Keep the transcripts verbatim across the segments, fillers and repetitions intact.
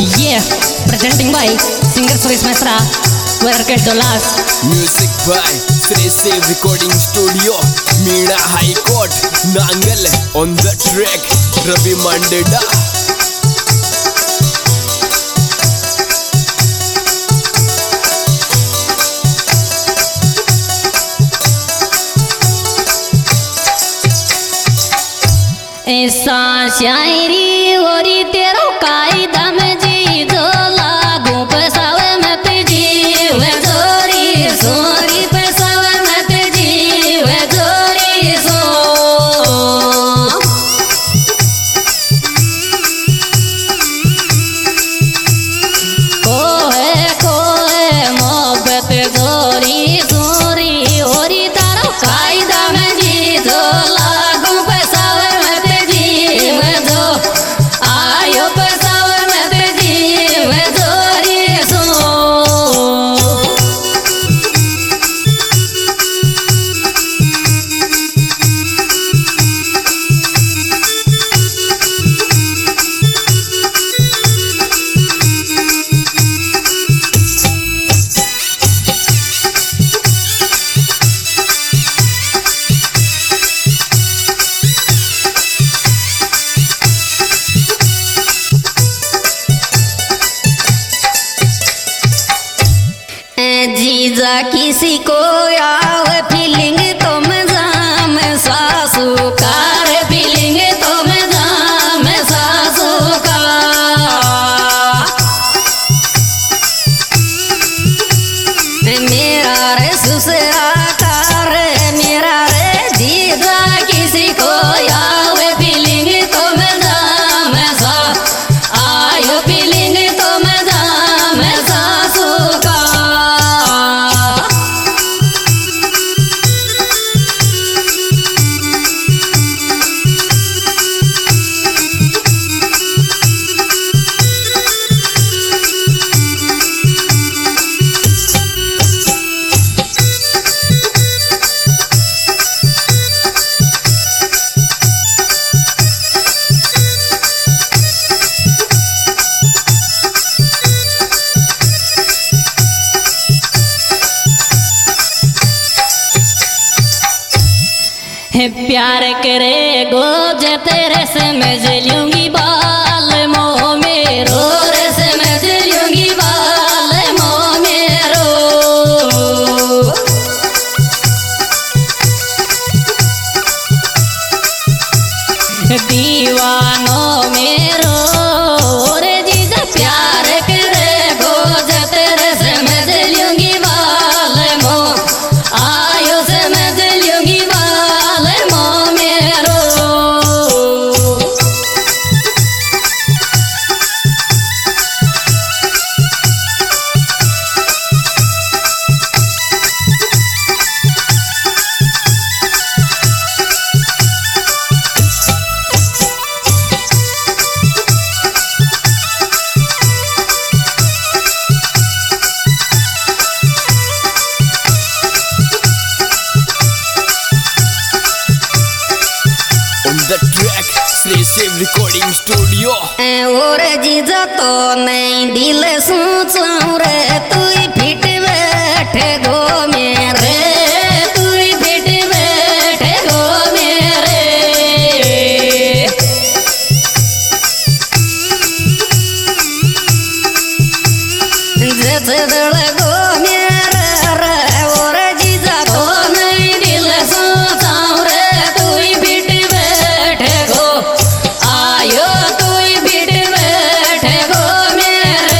Yeah, presenting by singer Suresh Mesra, Workers Dollars. Music by Sresev Recording Studio, Meena High Court, Nangal. On the track, Ravi Mandeda. ऐसा शायरी होरी तेरो कायदा में जी जो लागू पैसावे मत जी वे जोरी सोरी पैसावे मत जी वे जोरी सो कोहे कोहे मोहब्बत जोरी सोरी होरी तेरो कायदा में जी जो लागू पैसावे जीजा किसी को आवे फीलिंग तो मजा में सासू कार फीलिंग तो मजा में सासू का मेरा रे ससुरा कार मेरा रे जीजा किसी को आवे फीलिंग तो मजा में सा आयो फीलिंग तो मजा में सासू का प्यार करे गोज तेरे से मैं जलूंगी बाल मोह मेरो रे से मैं जलूंगी बाल मोह मेरो दीवानों मेरो रे जीजा प्यार करे गोज तेरे से मैं जलूंगी बाल मोह आयो से मैं जलूंगी The track, Sresev Recording Studio. और जीजा तो नहीं दिल सोचूं रे तू फिट बैठे गो मेरे तू फिट बैठे गो मेरे जैसे दड़ गो मेरे रे और जीजा तो नहीं दिल सोचूं रे तू फिट बैठे गो आयो तू बिट बैठे गो मेरे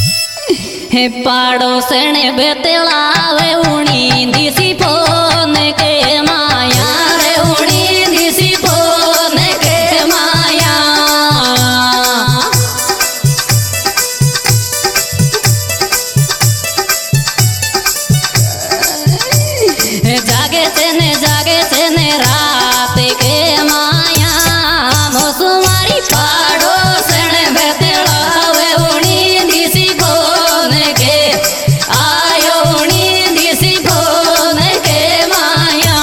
हे पाड़ोसण बेतलावे उणी दिसी फोन के माया रे उड़ी दिसी फोन के माया जागे तेने जागे तेने रात के माया मोसुमारी पाड़ो सण बेतड़ावे उड़ी दिसी फोन के आयो उड़ी दिसी फोन के माया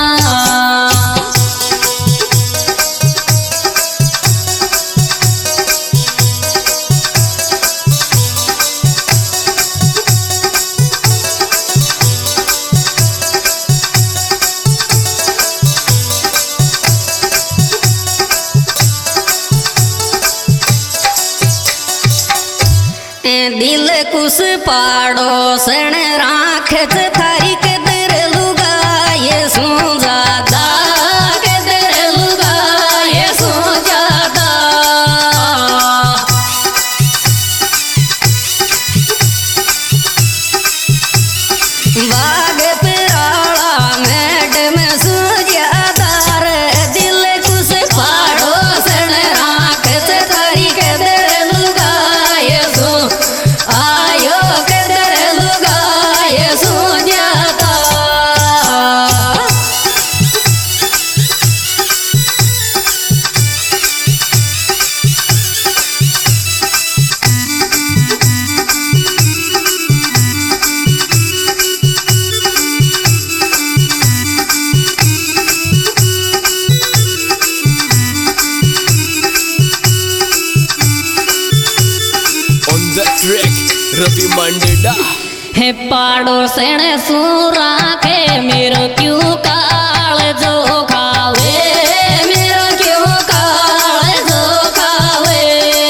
दिल कुस पाड़ो सण राख थारी के दर लुगाए सो ज्यादा के दर लुगाए सो ज्यादा बाग पिराड़ा मैडम सो ज्यादा दिल कुस पाड़ो सण राख थारी के दर लुगाए सो आयो कदर लुगाए सो ज्यादा On the track, Ravi Mandeda. हे पाड़ो सण सूरा के मेरो क्यों काल जो खावे मेरो क्यों काल जो खावे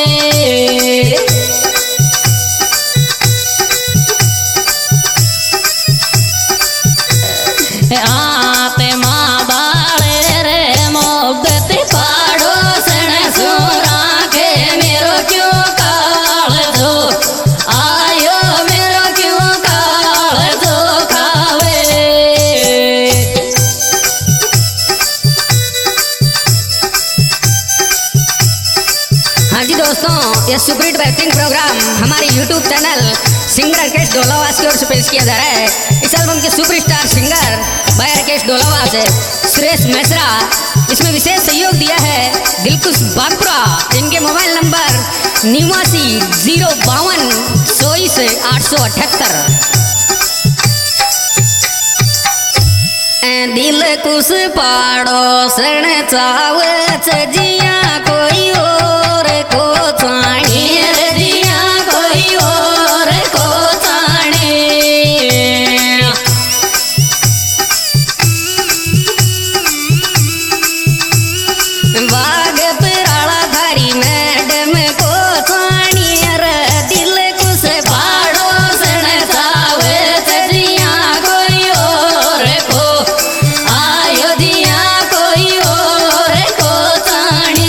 आते माँ बाले रे मोहब्बत पाड़ो सण सूरा के मेरो क्यों काल जो आयो मेरो क्यों काल जो खावे हाँ जी दोस्तों, ये सुपरहिट बैटिंग प्रोग्राम हमारे YouTube channel singer Rakesh Dolawas की ओर से पेश किया जा रहा है। इस एल्बम के सुपरस्टार सिंगर भाई राकेश डोलावास है, सुरेश मिश्रा इसमें विशेष सहयोग दिया है, दिलकुश बागपुरा। इनके मोबाइल नंबर निवासी जीरो बावन चौबीस आठ सौ अठहत्तर। दिल कुछ पाड़ो सण चाव जिया कोई और को चाणी जिया कोई और को चाणी बाग पिराड़ा धारी मैडम को चाणी दिल कुछ पाड़ो सण चाव जिया कोई और को आयो दिया कोई और को चाणी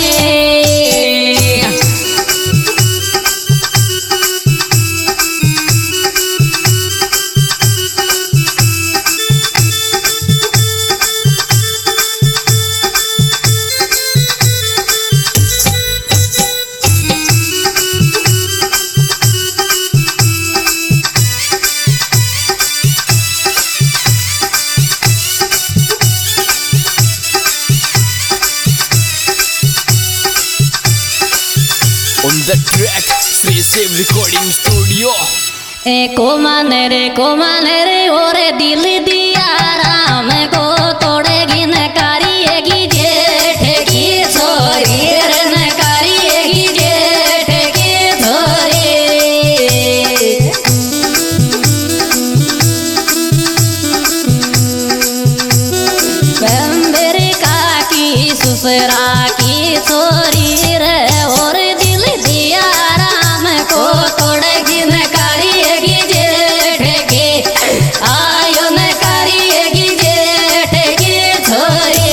On the track, Sri Save Recording Studio. ए को माने रे को माने रे ओरे दिल दिया राम को तोड़ेगी नकारिएगी जेठ की छोरी रे नकारिएगी जेठ की छोरी बम्बेर का की सुसरा की छोरी रे और दिल दिया राम को तोड़ेगी नकारिएगी जेठ की आयो नकारिएगी जेठ की छोरी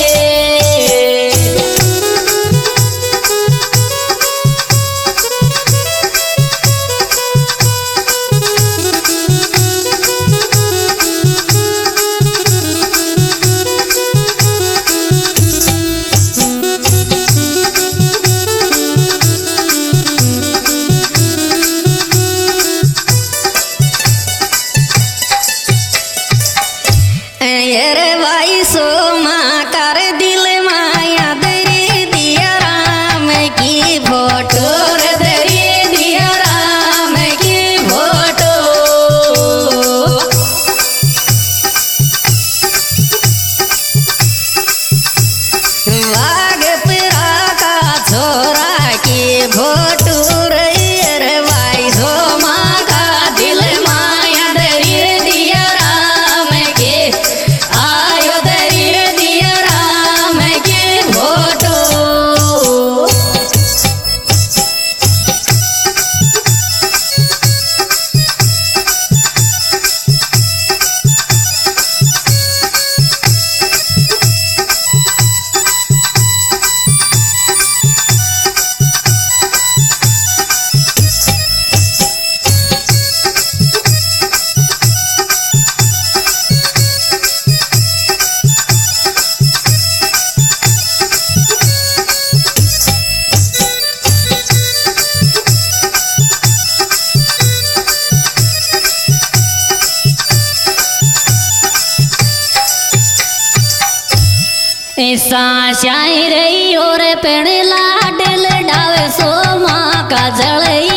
ऐसा शायर और पेड़ लाडल डावे सो माँ का जल